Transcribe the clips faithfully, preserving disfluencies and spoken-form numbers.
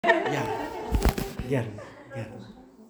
Я, Герман, Герман.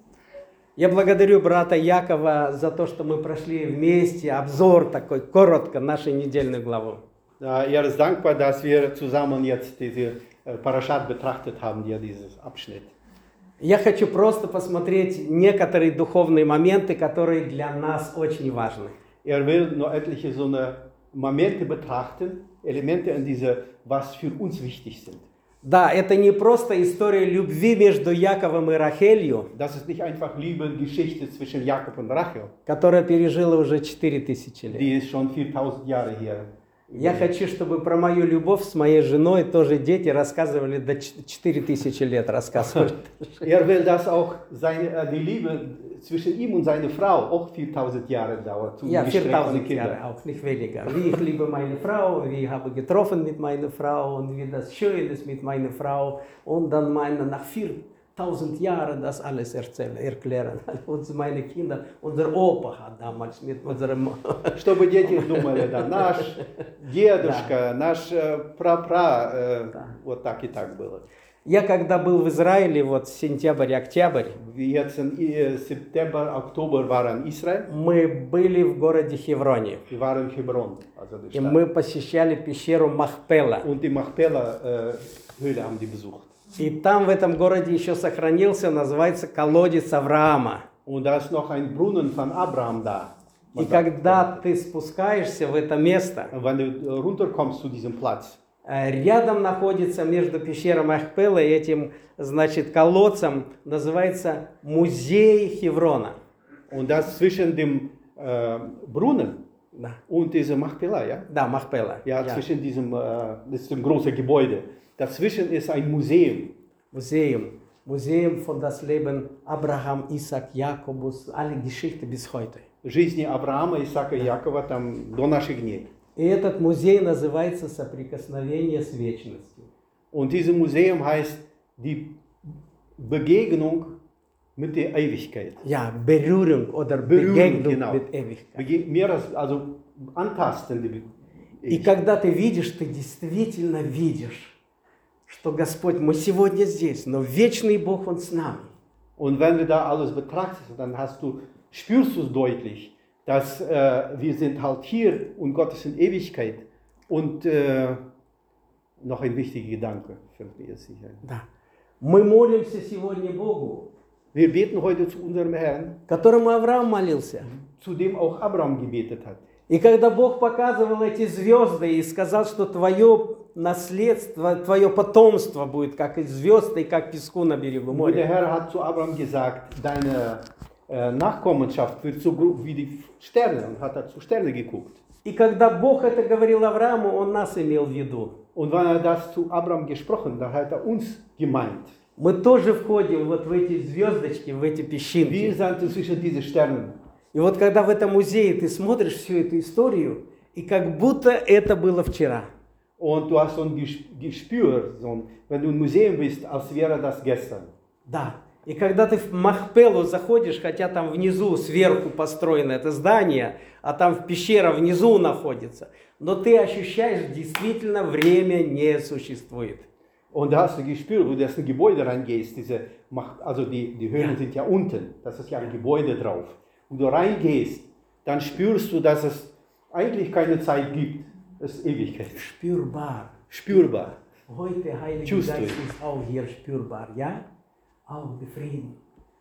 Я благодарю брата Якова за то, что мы прошли вместе обзор такой, коротко, нашей недельной главы. Er ist dankbar, dass wir zusammen jetzt diese Parashat betrachtet haben, ja, dieses Abschnitt. Я хочу просто посмотреть некоторые духовные моменты, которые для нас очень важны. Er will nur etliche so eine Momente betrachten, Elemente in diese, was für uns wichtig sind. Да, это не просто история любви между Яковом и Рахелью, Das ist nicht einfach Liebe-Geschichte zwischen Jakob und Rachel, которая пережила уже четыре тысячи лет. die ist schon viertausend Jahre her. Я хочу, чтобы про мою любовь с моей женой тоже дети рассказывали до четыре тысячи лет. Рассказывали. Er will, dass auch seine, die Liebe zwischen ihm und seiner Frau auch viertausend Jahre dauert. Zum Ja, Gespräch viertausend der Jahre, auch nicht weniger. Wie ich liebe meine Frau, wie ich habe getroffen mit meiner Frau und wie das schön ist mit meiner Frau. Und dann meine, nach viertausend Jahren das alles erzählen, erklären. Und meine Kinder, unser Opa hat damals mit unserem... Чтобы дети думали, да, наш дедушка, наш пра-пра, вот так и так было. Я когда был в Израиле, вот сентябрь-октябрь, Jetzt im September, Oktober waren in Israel. мы были в городе Хевроне. Wir waren in Hebron, also die И Stadt. мы посещали пещеру Махпела. Und die Machpela-Höhle haben die besucht. И там в этом городе еще сохранился, называется колодец Авраама. Und da ist noch ein Brunnen von Abraham da. И когда ты спускаешься в это место, Und wenn du runterkommst zu diesem Platz, рядом находится между пещерой Махпела и этим, значит, колодцем, называется музей Хеврона. und das zwischen dem äh, Brunnen Да, und dieser Machpela, ja? да, Махпела. Ja, Ja. zwischen diesem, äh, das ist ein großes Gebäude. Dazwischen ist ein Museum. Museum. Museum von das Leben Abraham, Isaac, Jakobus, alle Geschichte bis heute. Жизни Авраама, Исаака и Якова там до наших дней. И этот музей называется «Соприкосновение с вечностью». Und dieses Museum heißt die Begegnung mit der Ewigkeit. Ja, Berührung oder Berührung, Begegnung genau. mit Ewigkeit. Bege mehr als, also antasten. Die И когда ты видишь, ты действительно видишь, что Господь, мы сегодня здесь, но вечный Бог, Он с нами. Und wenn du da alles betrachtest, dann hast du, spürst du es deutlich, dass äh, wir sind halt hier und Gott ist in Ewigkeit. Und äh, noch ein wichtiger Gedanke, fällt mir jetzt sicher. Да. Мы молимся сегодня Богу, Wir beten heute zu unserem Herrn, которому Авраам молился. zu dem auch Abraham gebetet hat. И когда Бог показывал эти звезды и сказал, что твое наследство, твое потомство будет как из звезд и как песку на берегу Und der моря. Herr hat zu Abraham gesagt, deine äh, Nachkommenschaft wird so groß wie die Sterne, und hat er zu Sterne geguckt. И когда Бог это говорил Аврааму, Он нас имел в виду. Und wenn er das zu Abraham gesprochen, da hat er uns gemeint. Мы тоже входим вот в эти звездочки, в эти Wir песчинки. sind zwischen diesen Sternen. И вот когда в этом музее ты смотришь всю эту историю, и как будто это было вчера. Und du hast so ein Gespür, so ein, wenn du im Museum bist, als wäre das gestern. Да. И когда ты в Махпелу заходишь, хотя там внизу, сверху построено это здание, а там в пещера внизу находится, но ты ощущаешь, действительно время не существует. Und da hast du Gespür, wo du in ein Gebäude reingehst, diese, also die, die Höhlen Ja. sind ja unten, das ist ja ein Gebäude drauf. Und du reingehst, dann spürst du, dass es eigentlich keine Zeit gibt. Es ist Ewigkeit. Spürbar. Spürbar. Heute Heilige Чувствует. Geist ist auch hier spürbar, ja? Auch der Frieden.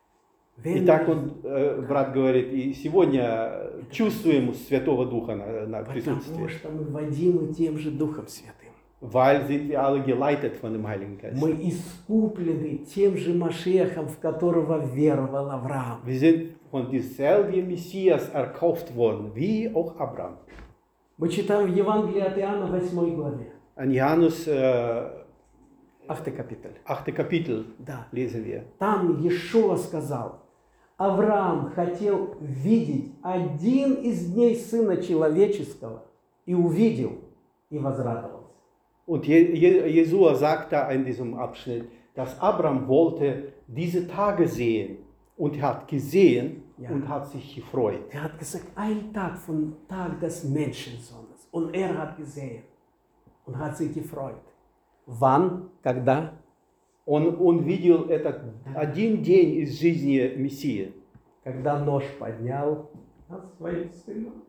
И Wenn так он, э, брат говорит, и сегодня чувствуем Святого Духа на, на Потому присутствие. что мы водимы тем же Духом Святым. Weil sind wir alle geleitet von dem Heiligen Geist. Мы искуплены тем же Машехом, в которого веровал Авраам. Wir sind von dieselben Messias erkauft worden, wie auch Abraham. Мы читаем в Евангелии от Иоанна восьмой главе. An Johannes äh, Achte Kapitel. achte Kapitel Да. lesen wir. Там Иешуа сказал, Авраам хотел видеть один из дней Сына Человеческого и увидел и возрадовался. Und Je- Je- Jesua sagt da in diesem Abschnitt, dass Abraham wollte diese Tage sehen und er hat gesehen Ja. und hat sich gefreut. Er hat gesagt, ein Tag vom Tag des Menschensohnes. Und er hat gesehen und hat sich gefreut. Wann? Когда? Он, он видел этот один день из жизни Мессии. когда нож поднял над своим сыном.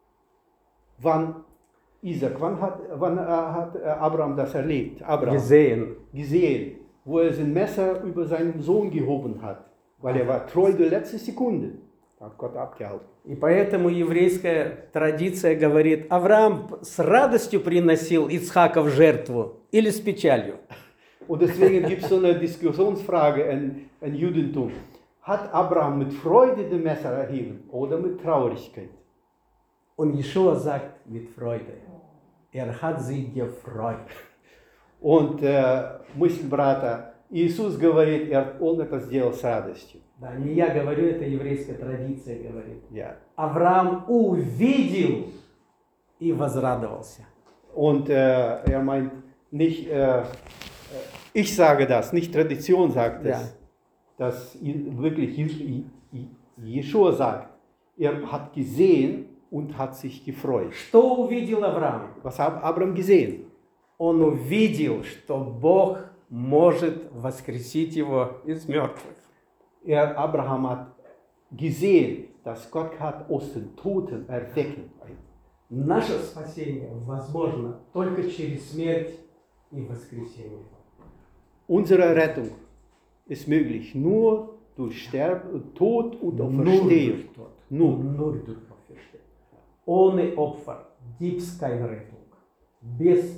Wann Isaac, wann hat, wann äh, hat äh, Abraham das erlebt? Abraham Gesehen. gesehen, wo er sein Messer über seinen Sohn gehoben hat, weil er war treu die letzte Sekunde. Hat Gott abgehalten. И поэтому еврейская традиция говорит, Авраам с радостью приносил Ицхака в жертву или с печалью. Und deswegen gibt es so eine Diskussionsfrage in, in Judentum. Hat Abraham mit Freude das Messer erheben oder mit Traurigkeit? Und Jeshua sagt mit Freude. Er hat sich gefreut. Und äh, мысль брата, Иисус говорит, er, он это сделал с радостью. Да, не я говорю, это еврейская традиция говорит. Ja. Авраам увидел и возрадовался. Und äh, er meint nicht, äh, ich sage das, nicht Tradition sagt es, Ja. dass wirklich Jeschua sagt, er hat gesehen und hat sich gefreut. Что увидел Авраам? Was hat Abraham gesehen? Он увидел, что Бог может воскресить его из мертвых. Er, Abraham hat gesehen, dass Gott hat aus den Toten erwecken. Наше спасение возможно только через смерть и воскресение. Unsere Rettung ist möglich nur durch Sterben, Tod und Auferstehung. Nur, nur durch Auferstehung. Ohne Opfer gibt es keine Rettung. Без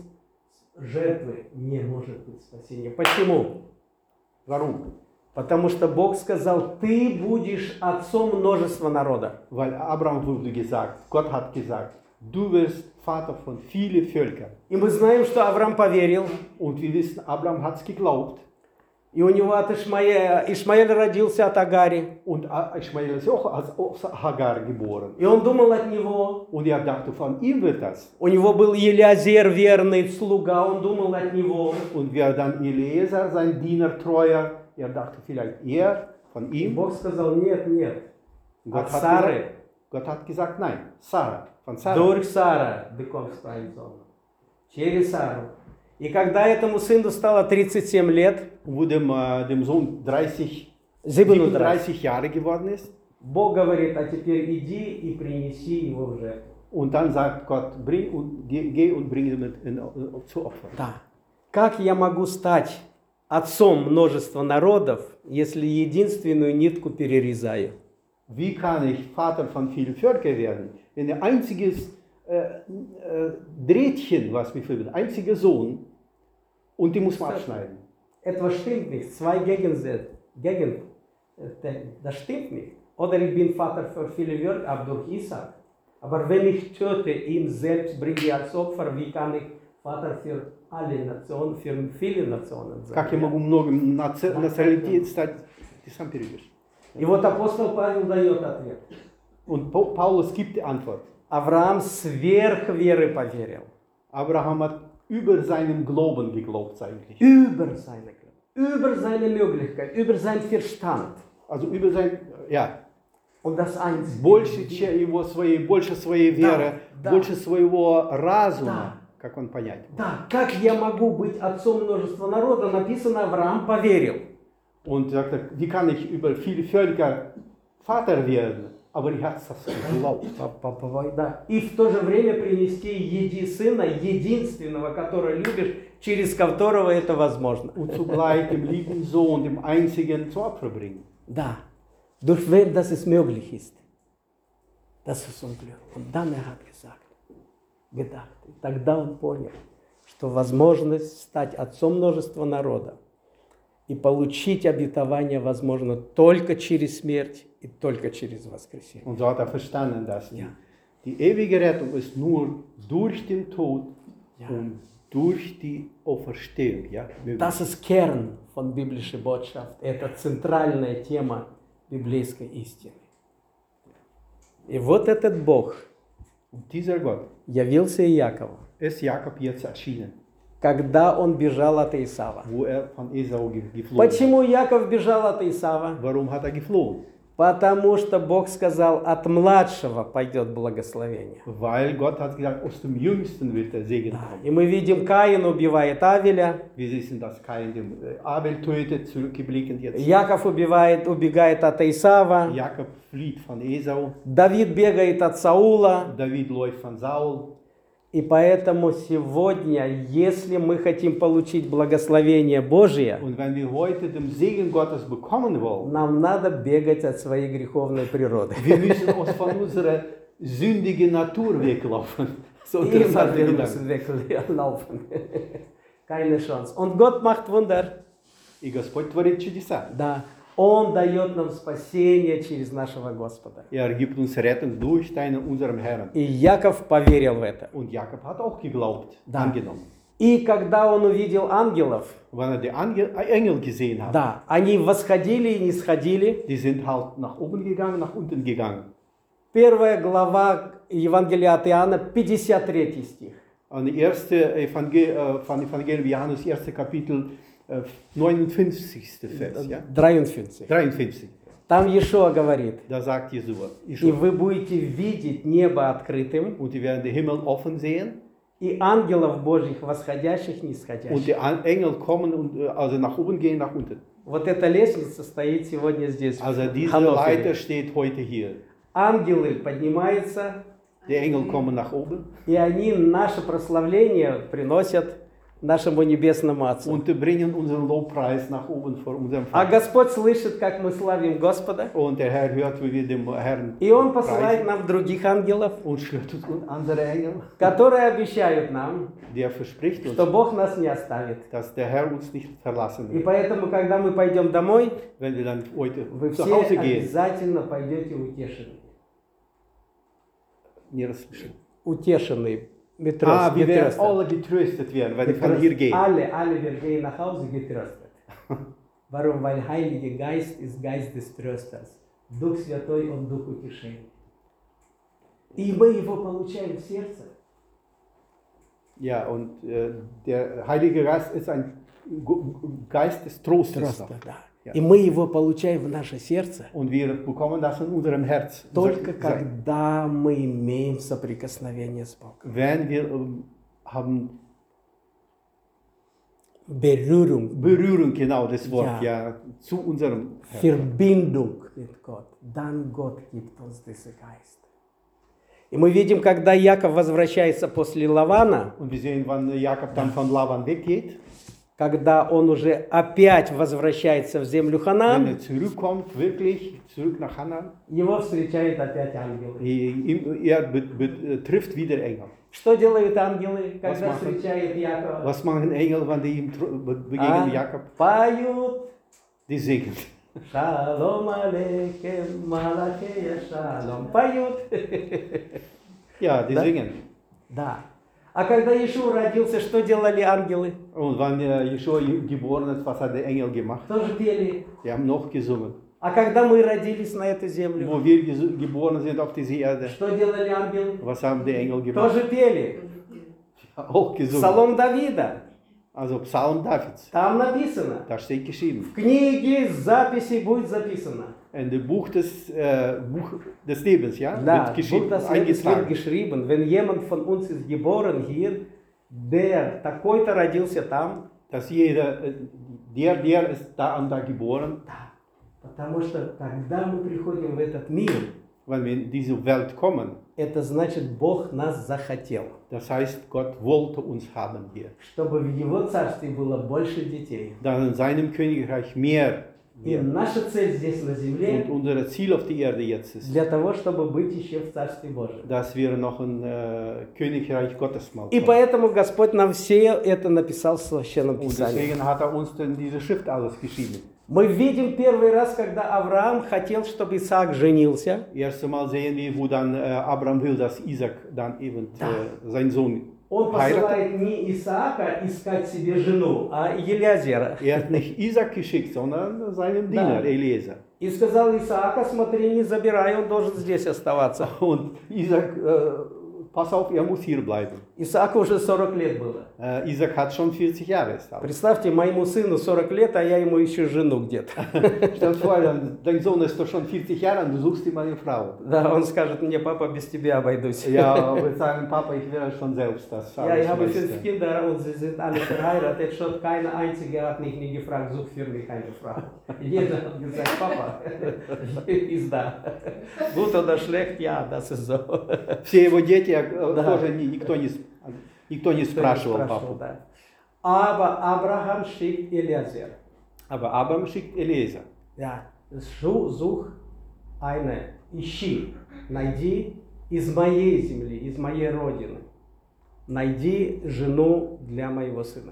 жертвы не может быть спасения. Почему? Warum? Потому что Бог сказал, ты будешь отцом множества народа. Weil Abraham wurde gesagt, Gott hat gesagt, du wirst Vater von vielen Völkern. И мы знаем, что Авраам поверил. Und wir wissen, Abraham hat es geglaubt. И у него от Ишмаэля, Ишмаэль родился от Агари. Und Ishmael ist auch als aus Hagar geboren. И он думал от него. Und er dachte, von ihm wird das. У него был Елиазер, верный слуга, он думал от него. Und wer dann Eliezer, sein Diener treuer, er dachte vielleicht er von И ihm. Бог сказал, нет, нет. Gott От hat, Сары. gesagt, Gott hat gesagt, nein, Sarah, von Sarah. Durch Сара, bekommst du через Сару. И когда этому сыну стало тридцать семь лет, Wo dem, äh, dem Sohn dreißig, симпатичный, siebenunddreißig Jahre geworden ist. Бог говорит, а теперь иди и принеси его в жертву. Und dann sagt Gott, bring und, geh, geh und bring ihn mit in, in, zu Opfer. Да. Как я могу стать отцом множества народов, если единственную нитку перерезаю? Wie kann ich Vater von vielen Völkern werden, wenn ein einziges äh, äh, Drähtchen, was mich verbindet, einziger Sohn, und die muss man abschneiden. Это stimmt nicht. Zwei Gegensätze. Gegen, das stimmt nicht. Oder ich bin Vater für viele Völker, aber durch Isaac. Aber wenn ich töte ihn selbst, bringe als Opfer, wie kann ich Vater für alle Nationen, für viele Nationen sein? Как я могу многим националитет стать? Ты сам переведешь. И вот апостол Павел дает ответ. Und Paulus gibt die Antwort. Авраам сверх веры поверил. Abraham hat über seinen Glauben geglaubt eigentlich. Über seine Glaube, über seine Möglichkeit, über seinen Verstand. Also über sein, ja, Und das Einzige. больше, чем его своей, больше своей веры, да. больше своего разума, Да. как он понять. Да, как я могу быть отцом множества народа, написано, Авраам поверил. Und er sagte, wie kann ich über viele Völker Vater werden? Aber ich habe das geglaubt. Да. И в то же время принести еди сына, единственного, которого любишь, через которого это возможно. Und zugleich dem lieben Sohn, dem einzigen, zu Opfer bringen. Да, durch wen das es möglich ist. Das ist unglücklich. Und dann er hat gesagt, gedacht, и тогда он понял, что возможность стать отцом множества народа и получить обетование возможно только через смерть и только через воскресение. Und so hat er verstanden, dass die, Ja. die ewige Rettung ist nur durch den Tod Ja. und durch die Auferstehung. Ja, möglich. Das ist Kern von biblischer Botschaft. Это центральная тема библейской истины. И вот этот Бог Und dieser Gott явился Иакову, ist Jakob jetzt erschienen, когда он бежал от Исава. wo er von Esau ge- geflohen ist. Почему Яков бежал от Исава? Warum hat er geflohen? Потому что Бог сказал, от младшего пойдет благословение. Weil Gott hat gesagt, aus dem Jüngsten wird der Segen kommen. И мы видим, Каин убивает Авеля, Wir wissen, dass Kain den Abel tötet, zurückgeblickend jetzt. Яков убивает, убегает от Исава, Jakob flieht von Esau, Давид бегает от Саула. David läuft von Saul. И поэтому сегодня, если мы хотим получить благословение Божие, Und wenn wir heute den Segen Gottes bekommen wollen, нам надо бегать от своей греховной природы. wir müssen uns von unserer sündigen Natur weglaufen. So Immer interessante wir Gedanken. müssen weglaufen. Keine Chance. Und Gott macht Wunder. И Господь творит чудеса. Да. Он дает нам спасение через нашего Господа. Er gibt uns Rettung durch deinen, unserem Herrn. И Яков поверил в это. Und Jakob hat auch geglaubt, Да. angenommen. И когда он увидел ангелов, Wenn er die Ange Engel gesehen hat, да, они восходили и не сходили. die sind halt nach oben gegangen, nach unten gegangen. Первая глава Евангелия от Иоанна, пятьдесят третий стих. Und die erste Evangel äh, von Evangelium Johannes, erste Kapitel, äh, neunundfünfzigste Vers, ja? дreiundfünfzig. dreiundfünfzig. Там Иешуа говорит, Da sagt Jesua, и Jeschua, вы будете видеть небо открытым, und die werden den Himmel offen sehen и ангелов Божьих, восходящих, und нисходящих. die An- Engel kommen und äh, also nach oben gehen, nach unten. Вот эта лестница стоит сегодня здесь. Also в diese Hannoveре. Leiter steht heute hier. Ангелы поднимаются, Die Engel kommen nach oben и они наше прославление приносят нашему Небесному Отцу. und bringen unseren Lobpreis nach oben vor unserem А Vater. Господь слышит, как мы славим Господа, Und der Herr hört, wie wir dem Herrn и Он посылает preisen нам других ангелов, und schlägt uns andere Engel, которые обещают нам, der verspricht uns, что Бог нас не оставит. dass der Herr uns nicht verlassen И wird. поэтому, когда мы пойдем домой, Wenn wir dann heute вы zu все Hause gehen, обязательно пойдете утешенные. nie rozsłyszę. Утешенные. Метро, Ah, wir werden getröstet. alle getröstet werden, wenn wir von hier gehen. Alle, alle wir gehen nach Hause getröstet. Warum? Weil Heiliger Geist ist Geist des Trösters. Дух Святой, Он Дух утешения. И мы его получаем в сердце. Ja, und äh, der Heilige Geist ist ein Go- Geist des Trostes. Просто, noch. да. Ja. И мы его получаем в наше сердце Und wir bekommen das in unserem Herz. только Sein- когда мы имеем соприкосновение с Богом. Wenn wir ähm, haben Berührung, Berührung, genau das Wort, Ja. ja, zu unserem Herz. Verbindung mit Gott. Dann Gott gibt uns diesen Geist. И мы видим, когда Яков возвращается после Лавана, Und wir sehen, wann Jakob dann von Laban weggeht, когда он уже опять возвращается в землю wenn Ханаан, er zurückkommt, wirklich zurück nach Hanan, его встречают опять ангелы. er be- be- trifft wieder Engel. Что делают ангелы, когда machen- встречают Якова? Was machen Engel, wenn die ihm tr- be- А? begegnen, Jakob? Поют Die singen. Шалом алейкем, малахея шалом. Поют. Ja, die Da? singen. Да. А когда Иешуа родился, что делали ангелы? Und wenn äh, Jeschua geboren ist, was hat der Engel gemacht? Тоже пели. Die haben noch gesungen. А когда мы родились на эту землю, Wo wir ges- geboren sind auf dieser Erde, что делали ангелы? was haben die Engel gemacht? Тоже пели. Auch gesungen. Псалом Давида. Also Psalm Davids. Там написано. Da steht geschrieben. В книге записей будет записано. In dem Buch des, äh, Buch des Lebens, ja? Да, Wird geschrieben, Buch des Lebens wird eingetragen. geschrieben, wenn jemand von uns ist geboren hier, der такой-то родился там, Dass jeder, äh, der, der ist da und da geboren. да, потому что когда мы приходим в этот мир, Wenn wir in diese Welt kommen, это значит Бог нас захотел, das heißt, Gott wollte uns haben hier. чтобы в Его царстве было больше детей. Dann in seinem Königreich mehr. И наша цель здесь на Und земле unser Ziel auf der Erde jetzt ist, для того, чтобы быть еще в Царстве Божьем. dass wir noch ein äh, Königreich Gottes mal И kommen. поэтому Господь нам все это написал в Священном Und Писании. deswegen hat er uns denn diese Schrift alles geschrieben. Мы видим первый раз, когда Авраам хотел, чтобы Исаак женился. Erst einmal sehen wir, wo dann äh, Abraham will, dass Isaac dann eben Da. äh, sein Sohn Он heiratet. посылает не Исаака искать себе жену, а Елиазера. Er hat nicht Isaac geschickt, sondern seinen Diener, Da. Eliezer. И сказал Исаака, смотри, не забирай, он должен здесь оставаться. Und Isaac, äh, pass auf, er muss hier bleiben. Исааку уже сорок лет было. Äh, Isaac hat schon vierzig Jahre. Ist alt. Представьте, моему сыну сорок лет, а я ему ищу жену где-то. Stell dir vor, dein Sohn ist doch schon vierzig Jahre und du suchst ihm eine Frau. Да, он скажет мне, папа, без тебя обойдусь. Ja, wir sagen, Papa, ich wäre schon selbst das. Ja, ich habe fünf Kinder und sie sind alle verheiratet. Schon keine einzige hat mich nie gefragt, such für mich eine Frau. Jeder hat gesagt, Papa, ist da. Gut oder schlecht, ja, das ist so. Все его дети äh, тоже ни- никто не, с- никто не спрашивал папу. Да. Aber Abraham schickt Eliezer. Aber Abraham schickt Eliezer. Ja, such, such eine, ищи, найди из моей земли, из моей родины. Найди жену для моего сына.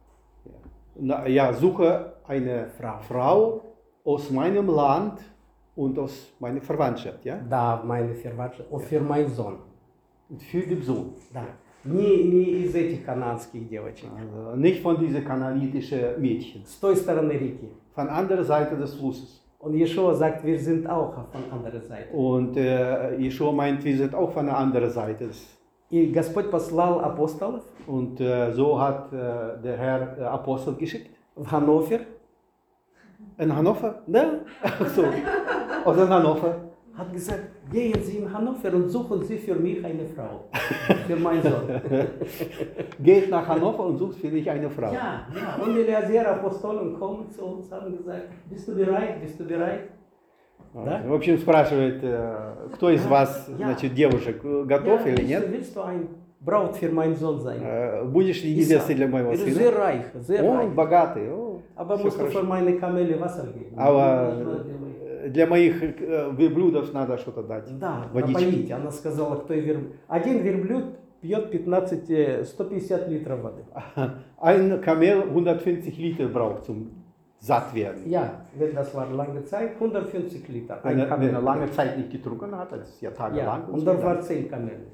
Na, ja, suche eine Frau. Frau aus meinem Land und aus meiner Verwandtschaft, ja? Да, meine Verwandtschaft und für meinen Sohn. Und für den Sohn. Да. Не, не из этих канадских девочек. Also nicht von diesen kananitischen Mädchen, С той стороны реки. von anderer Seite des Flusses. Und Jeschua sagt, wir sind auch von anderer Seite. Und äh, Jeschua meint, wir sind auch von der anderen Seite. И Господь послал апостолов Und äh, so hat äh, der Herr äh, Apostel geschickt. в Ганновер. In Hannover? Да. Ach so, aus in Hannover. Hat gesagt, gehen Sie in Hannover und suchen Sie für mich eine Frau. Für meinen Sohn. Geht nach Hannover und sucht für dich eine Frau. Ja, ja. Und Eliezer, Apostolen kommen zu uns und haben gesagt, bist du bereit, bist du bereit? Да? В общем, спрашивает, э, кто из вас, Я. значит, девушек, готов Ja, или willst, нет? du, willst du ein Braut für meinen Sohn sein? Э, Будешь ли Исаак. невестой для моего Er ist сына? sehr reich, sehr Он reich. богатый. О, Aber всё musst du хорошо. für meine Kamele Wasser geben. Aber Нужно для моих- э, для моих э, верблюдов надо что-то дать. Да, Водички. напоить. Она сказала, кто верблюд. Один верблюд пьет пятнадцать, э, сто пятьдесят литров воды. Ein Kamel hundertfünfzig Liter braucht zum satt werden. Ja, wenn das war lange Zeit, hundertfünfzig Liter. Wenn er, wenn er Kamel. lange Zeit nicht getrunken hat, das ist ja tagelang. Ja, und und so, dort dann waren zehn Kamele.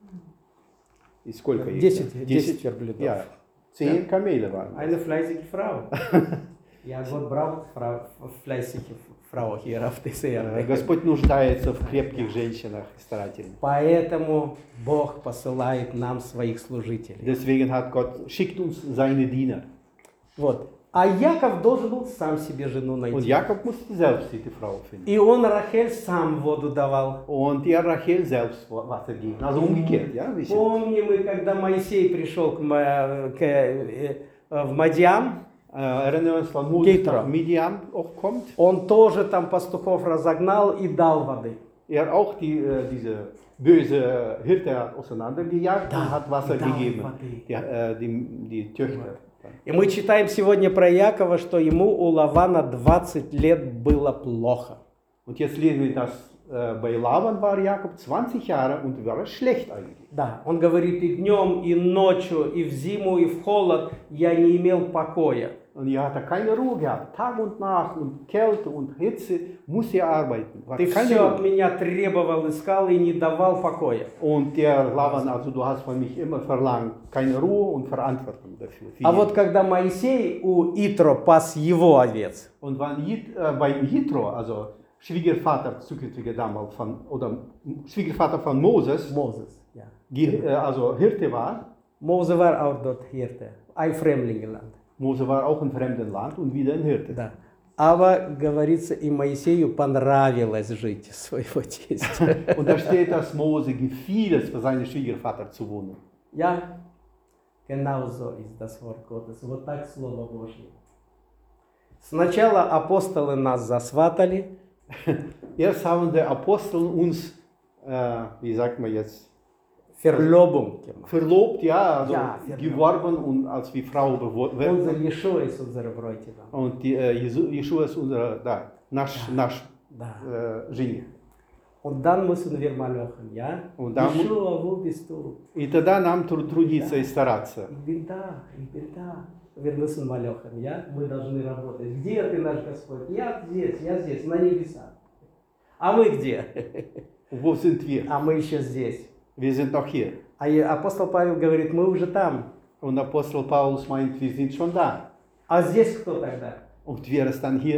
ist сколько есть? Десять, десять верблюдов. Ja, zehn Kamele waren. Eine fleißige Frau. Ja, Gott braucht Frau, fleißige Frau hier auf dieser Äh, Erde. Господь нуждается в крепких женщинах и старательных. Поэтому Бог посылает нам своих служителей. Deswegen hat Gott, schickt uns seine Diener. Вот. А Яков должен был сам себе жену Und найти. Jakob musste selbst diese Frau finden. И он Рахель сам воду давал. Und er Rachel selbst Wasser geben. Also umgekehrt, ja? Bisschen. Помним мы, когда Моисей пришел к, Ма- к, э, э, в Мадьям, Äh, erinnern wir uns, wann Moses Jethro. nach Midian auch kommt. он тоже там пастухов разогнал и дал воды. Er auch die, äh, diese böse Hirte auseinandergejagt und hat Wasser да, gegeben. воды. Die, äh, die, die Töchter. И мы читаем сегодня про Якова, что ему у Лавана двадцать лет было плохо. Und jetzt lesen wir, dass äh, bei Laban war Jakob zwanzig Jahre und war es schlecht eigentlich. Да, он говорит, и днем, и ночью, и в зиму, и в холод я не имел покоя. Und er hatte keine Ruhe gehabt. Tag und Nacht und Kälte und Hitze muss er arbeiten. War Ты keine все от Ruhe. меня требовал, искал и не давал покоя. Und der Laban, also du hast von mich immer verlangt, keine Ruhe und Verantwortung dafür. für А ihn. вот когда Моисей у Итро пас его овец, Und wenn Jit, äh, beim Jitro, also Schwiegervater, zukünftiger damals von, oder Schwiegervater von Moses, Moses, ja. die, äh, also Hirte war, Mose war auch dort Hirte, ein Fremdlingeland. Mose war auch in fremdem Land und wieder ein Hirte. Да. Aber, говорится, и Моисею понравилось жить своего тестя. Und da steht, dass Mose gefiel es, für seinen Schwiegervater zu wohnen. Ja, genau so ist das Wort Gottes. Вот так Слово Божье. Сначала апостолы нас засватали, Erst haben die Apostel uns, äh, wie sagt man jetzt, Verlobung gemacht. verlobt, ja, also Ja, verlobt. geworben und als wie Frau Unser beworben. Jeshua ist unser Bräutigam. Und die, äh, Jesu- Jeschua ist unser, da, наш, наш Да. äh, Жених. Und dann müssen wir mal machen, ja? Und dann mu- Jeshua, wo bist du? И тогда нам тру- трудиться и стараться. Ich bin da, ich bin da. Wir müssen mal machen, ja? Мы должны работать. Где ты, наш Господь? Я здесь, я здесь, на небесах. А мы где? Wo sind wir? А мы еще здесь. Wir sind noch hier. А и апостол Павел говорит, мы уже там. Und Apostel Paulus meint, wir sind schon da. А здесь кто тогда? Und wer ist dann hier?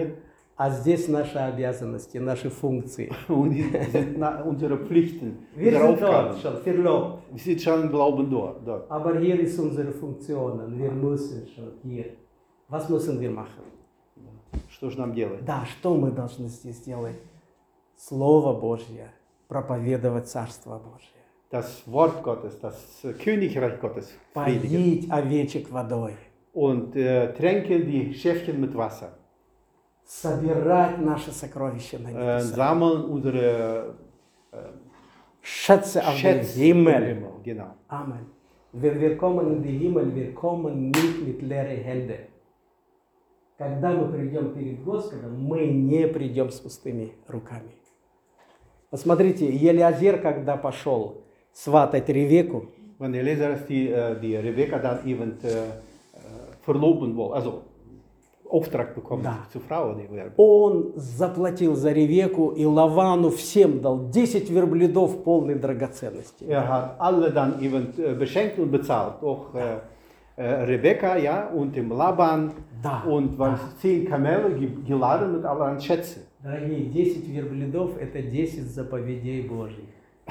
А здесь наши обязанности, наши функции. Und die sind na- unsere Pflichten, Wir unsere sind dort Aufgaben. schon verlobt. Wir sind schon im Glauben dort. dort. Aber hier ist unsere Funktion. Wir müssen schon hier. Was müssen wir machen? Что же нам делать? Да, что мы должны здесь делать? Слово Божье, проповедовать Царство Божье. Das Wort Gottes, das Königreich Gottes predigen. Поить овечек водой. Und äh, tränken die Schäfchen mit Wasser. Собирать наши сокровища на Äh, небесах. sammeln unsere Schätze auf den Schätze im Himmel. Himmel. Genau. Amen. Wenn wir kommen in den Himmel, wir kommen nicht mit leeren Händen. Когда мы придем перед Господом, мы не придем с пустыми руками. Посмотрите, Елиазер, когда пошел сватать Ревеку, Wenn der Leser ist, die, äh, die Rebekka dann eben äh, äh, verloben wollte, also Auftrag bekommen, Да. zur Frau die werden. он заплатил за Ревеку и Лавану всем дал десять верблюдов полной драгоценности. Er hat alle dann eben äh, beschenkt und bezahlt, auch äh, äh, Rebekka, ja, und dem Laban Да. und waren zehn Kamele ge- geladen mit allerlei Schätzen. Дорогие, десять верблюдов – это десять заповедей Божьих.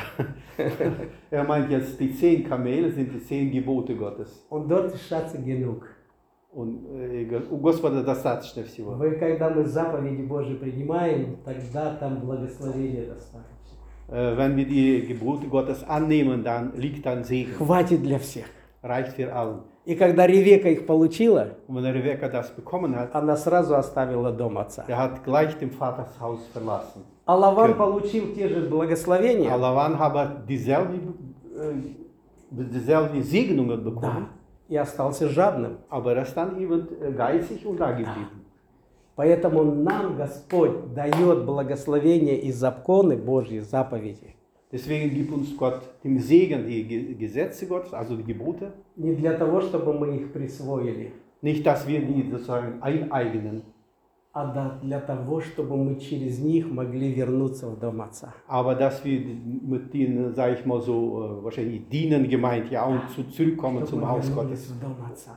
Er meint jetzt, die zehn Kamele sind die zehn Gebote Gottes. Und dort ist Schatz genug. Und äh, у Господа достаточно всего. Вы, когда мы заповеди Божьи принимаем, тогда там благословение достаточно. Äh, wenn wir die Gebote Gottes annehmen, dann liegt dann Segen. Хватит для всех. Reicht für allen. И когда Ревека их получила, Und wenn Rebekka das bekommen hat, она сразу оставила дом отца. er hat gleich dem Vaters Haus verlassen. А Лаван Okay. получил те же благословения. Lavan hat dieselbe, äh, dieselbe Segnungen bekommen, Да. И остался жадным. aber er ist dann eben äh, geizig und da geblieben. Поэтому нам Господь дает благословение и законы Божьи, заповеди. Deswegen gibt uns Gott den Segen, die Ge- Gesetze Gottes, also die Gebote. Не для того, чтобы мы их присвоили, Nicht, dass wir die sozusagen eineignen, а да- для того, чтобы мы через них могли вернуться в дом отца. aber dass wir mit denen, sage ich mal so, äh, wahrscheinlich dienen gemeint, ja, und zu, zurückkommen Чтобы zum мы Haus вернулись Gottes. в дом отца.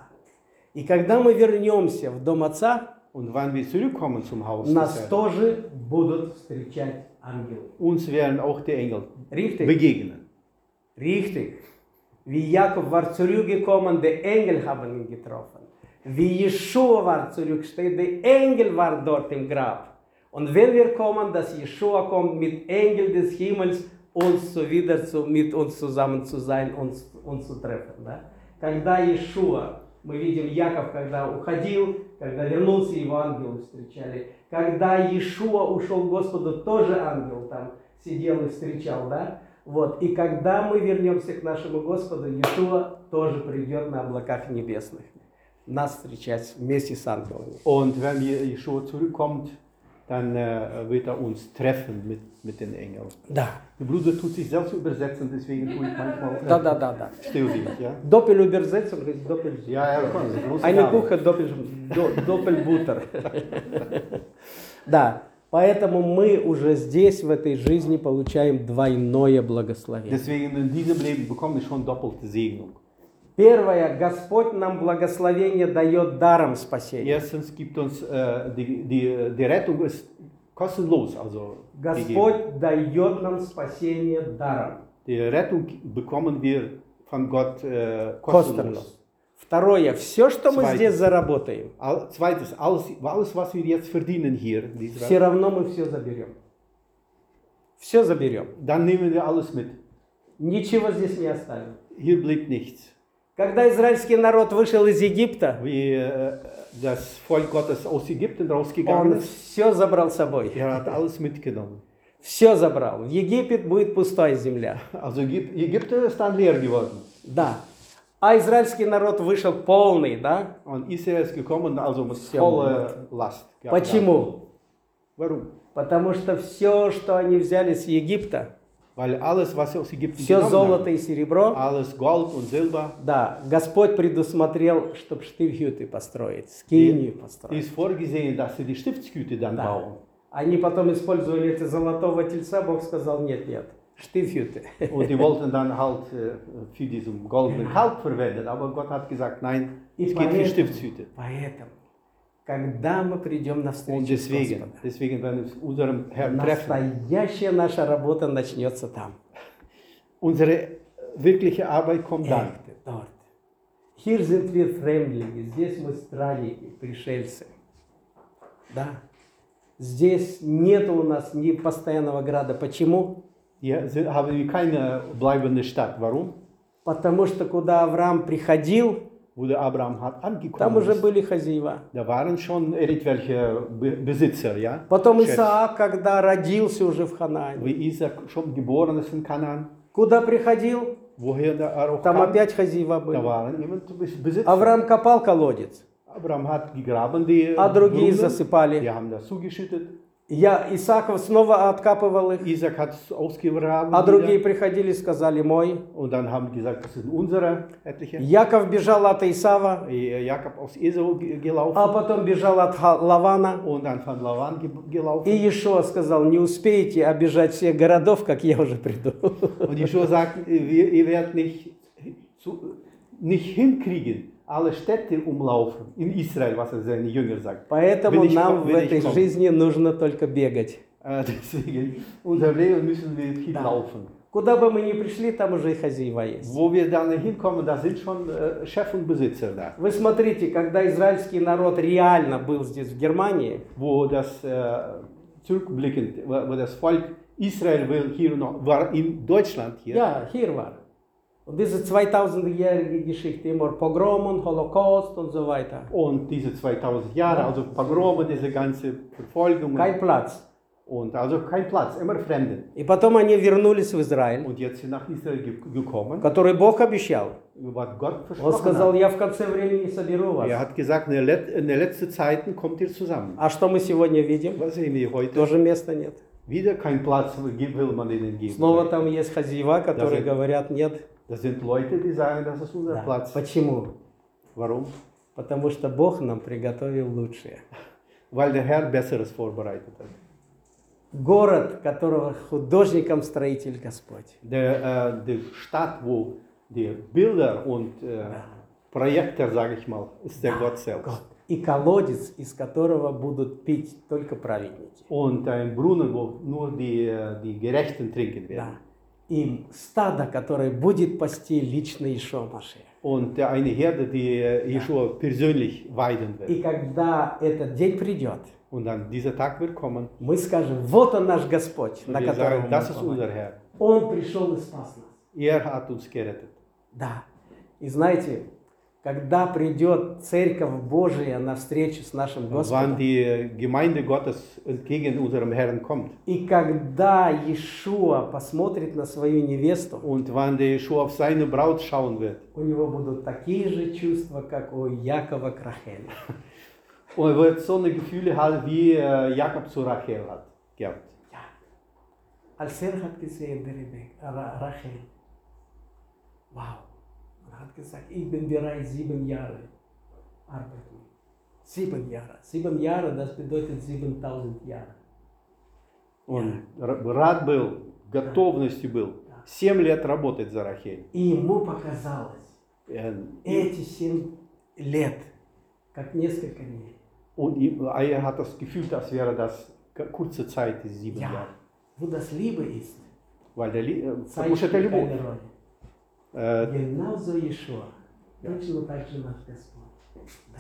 И когда мы вернемся в дом отца, Und wenn wir zurückkommen zum Haus нас des Herrn, тоже будут встречать ангелы. uns werden auch die Engel Richtig? begegnen. Richtig. Wie Jakob war zurückgekommen, die Engel haben ihn getroffen. Wie Jeschua war zurück, steht, die Engel waren dort im Grab. Und wenn wir kommen, dass Jeschua kommt mit Engel des Himmels, uns so wieder zu, mit uns zusammen zu sein, uns, uns zu treffen. Да? Когда Иешуа, мы видим Яков, когда уходил, когда вернулся, его ангелы встречали. Когда Иешуа ушел к Господу, тоже ангел там сидел и встречал, да? Вот. И когда мы вернемся к нашему Господу, Иешуа тоже придет на облаках небесных. Нас встречать вместе с ангелами. Und wenn wir Jeschua zurückkommt, dann äh, wird er uns treffen mit, mit den Engeln. Да. Der Bruder tut sich selbst übersetzen, deswegen tue ich manchmal äh, Да, да, да, да. stillsitzend, ja? Doppelübersetzung ist doppel. Ja, er kann. Große Eine Gabe. Kuche doppel, до- doppelbutter. Да. Поэтому мы уже здесь, в этой жизни, получаем двойное благословение. Deswegen in diesem Leben bekommen wir schon doppelte Segnung. Первое, Господь нам благословение дает даром спасения. Erstens gibt uns äh, die, die, die Rettung ist kostenlos, also gegeben. Господь дает нам спасение даром. Die Rettung bekommen wir von Gott äh, Kostenlos. kostenlos. Второе, все, что мы Zweitens. здесь заработаем, All, zweites, alles, alles, was wir jetzt verdienen hier, in dieser все Welt, равно мы все заберем. Все заберем. dann nehmen wir alles mit. Ничего здесь не оставим. Hier bleibt nichts. Когда израильский народ вышел из Египта, Wie äh, das Volk Gottes aus Ägypten rausgegangen он ist, все забрал с собой. er hat alles mitgenommen. Все забрал. В Египет будет пустая земля. Also Ägyp- Ägypten ist dann leer geworden. Да. А израильский народ вышел полный, да? Und Israel ist gekommen, also mit Все voller Last. gehabt. Почему? Warum? Потому что все, что они взяли с Египта, Weil alles, was sie aus Ägypten все genommen золото haben, и серебро, alles Gold und Silber, да, Господь предусмотрел, чтобы штифхюты построить, скинию die построить. ist vorgesehen, dass sie die Stiftshüte dann Да. bauen. Они потом использовали эти золотого тельца, Бог сказал, нет, нет, штифхюты. Und die wollten dann halt äh, für diesen goldenen Kalb verwenden, aber Gott hat gesagt, nein, И es geht für поэтому, Stiftshüte. поэтому когда мы придем Und навстречу с deswegen, Господом. deswegen, wenn wir uns unserem Herrn treffen, Настоящая наша работа начнется там. unsere wirkliche Arbeit kommt dann. Echt, dort. Hier sind wir Fremdlinge, здесь мы странники, пришельцы. Да. Здесь нет у нас ни постоянного града. Почему? Hier sind, haben wir keine bleibende Stadt. Warum? Потому что куда Авраам приходил, Wo der Abraham hat там angekommen уже ist, были хозяева. da waren schon irgendwelche Be- Besitzer, ja? Потом Chefs. Исаак, когда родился уже в Ханаане, Wie Isaac schon geboren ist in Kanaan, куда приходил, woher der auch там kam, опять хозяева da были. waren immer Besitzer. Авраам копал колодец, Abraham hat gegraben, die а другие Brunnen, засыпали. die haben das zugeschüttet. Я, Исааков снова откапывал их, Isaac hat es ausgegraben а другие wieder. приходили и сказали мой. Und dann haben gesagt, das sind unsere etliche. Яков бежал от Исава, Jakob aus Esau ge- gelaufen а потом бежал от Ха- Лавана. und dann von Lavan ge gelaufen. И Иешуа сказал, не успеете обижать всех городов, как я уже приду. Und Jeschua sagt, ihr, ihr werdet nicht, zu, nicht hinkriegen, alle Städte umlaufen in Israel, was er seinen Jüngern sagt. Поэтому Wenn ich нам komm- в wenn ich этой komm. жизни нужно только бегать. Äh, deswegen, unser Leben müssen wir viel Da. laufen. Куда бы мы ни пришли, там уже и хозяева есть. Wo wir dann hinkommen, da sind schon äh, Chef und Besitzer da. Вы смотрите, когда израильский народ реально был здесь, в Германии, Wo das äh, zurückblickend, wo, wo das Volk Israel will hier noch, war in Deutschland hier. ja, hier war. Und diese zweitausendjährige Geschichte, immer Pogromen, Holocaust und so weiter. Und diese zweitausend Jahre, also Pogrome, diese ganze Verfolgung. Kein Platz. Und also kein Platz, immer Fremden. И потом они вернулись в Израиль, Und jetzt sind nach Israel ge gekommen, который Бог обещал. was Gott Он versprochen сказал, hat. я в конце времени соберу вас. Er hat gesagt, in der, Let in der letzten Zeit kommt ihr zusammen. А что мы сегодня видим? Was sehen wir heute? Тоже места нет. Wieder kein Platz will man ihnen geben. Снова там есть хозяева, которые Даже- говорят нет. Das sind Leute, die sagen, das ist unser Да. Platz. Почему? Warum? Потому что Бог нам приготовил лучшее. Weil der Herr Besseres vorbereitet hat. Город, которого художником-строитель Господь. Der, äh, die Stadt, wo die Bilder und äh, Projekte, sage ich mal, ist der Gott selbst. Год. И колодец, из которого будут пить только праведники. Und ein Brunnen, wo nur die, äh, die Gerechten trinken Да. werden. И стадо, которое будет пасти лично Иешуа Машиах. Und äh, eine Herde, die äh, Jeschua persönlich weiden И wird. когда этот день придет, Und dann dieser Tag wird kommen. мы скажем, вот он наш Господь, Und на wir которого sagen, мы das ist уповали. unser Herr. Он пришел и спас нас. Er hat uns gerettet. Да. И знаете, когда придет Церковь Божия на встречу с нашим Wann Господом, die Gemeinde Gottes entgegen unserem Herrn kommt. и когда Иешуа посмотрит на свою невесту, Und wann der Jeschua auf seine Braut schauen wird. у него будут такие же чувства, как у Якова к Рахель. Und er wird so eine Gefühle haben, wie äh, Jakob zu Rachel hat gehabt. Ja. Als er hat gesehen, der Rebek, Ra Rachel, wow, er hat gesagt, ich bin bereit, sieben Jahre arbeiten. Sieben Jahre. Sieben Jahre, das bedeutet siebentausend Jahre. Он рад был, готовностью был. Семь лет работать за Рахель. И ему показалось, Äh, эти семь лет, как несколько дней. Und er hat das Gefühl, als wäre das kurze Zeit, diese sieben Ja, Jahre. wo das Liebe ist, Weil der, Lie- äh, Zeit потому что это spielt любовь. keine Rolle. Äh, Genauso Иешуа, точно так же наш Господь. Да.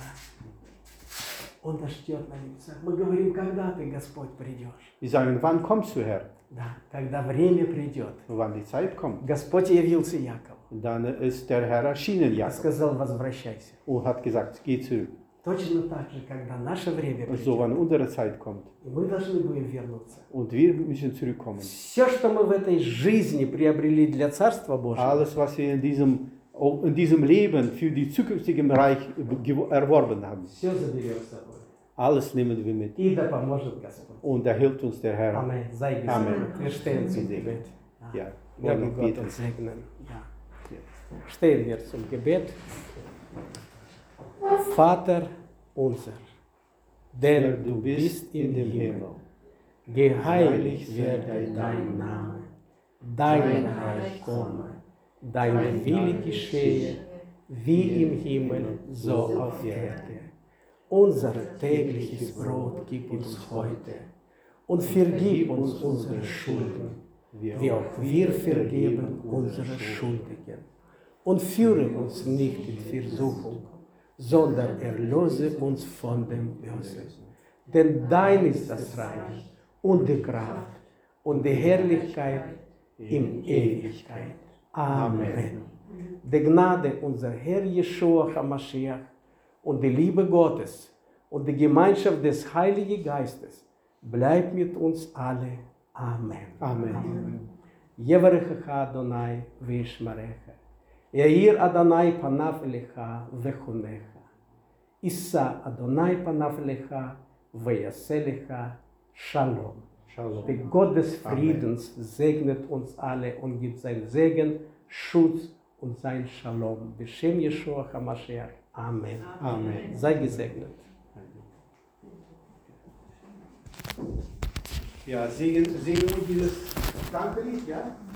Он нас ждет на небесах. Мы говорим, когда ты, Господь, придешь? Wir sagen, wann kommst du, Herr? Да, когда время придет. Wann die Zeit kommt. Господь явился Якову. Dann ist der Herr erschienen, И Jakob, сказал, возвращайся. und hat gesagt, geh zurück. Точно так же, когда наше время So, придет, wann unsere Zeit kommt. и мы должны будем вернуться. Und wir müssen zurückkommen. Все, что мы в этой жизни приобрели для Царства Божьего, Alles, was wir in diesem, in diesem Leben für die zukünftigen Bereich gew- erworben haben, все заберем с собой. alles nehmen wir mit. И да поможет Господь. Und da hilft uns der Herr. Amen. Sei gesegnet. Amen. Wir stehen zum Gesegnet. Gebet. Ja, Möge wollen wir Gott beten. uns segnen. Ja. Stehen wir zum Gebet. Vater unser, der du bist in dem Himmel, geheiligt werde dein Name, dein Reich komme, dein Wille geschehe, wie im Himmel, so auf Erde. Unser tägliches Brot gib uns heute und vergib uns unsere Schulden, wie auch wir vergeben unsere Schuldigen. Und führe uns nicht in Versuchung, sondern erlöse uns von dem Bösen. Denn dein ist das Reich und die Kraft und die Herrlichkeit in Ewigkeit. Amen. Die Gnade unser Herr Jeschua HaMashiach und die Liebe Gottes und die Gemeinschaft des Heiligen Geistes bleibt mit uns alle. Amen. Amen. Yevarechecha Adonai v'yishmerecha. Yair Adonai panav elecha v'chonecha. Issa Adonai panav elecha v'yaseh lecha Shalom. Shalom. Der Gott des Friedens segnet uns alle und gibt seinen Segen, Schutz und sein Shalom. B'Shem Yeshua HaMashiach. Amen. Amen. Sei gesegnet. Ja, singen, singen wir dieses Danklied, ja?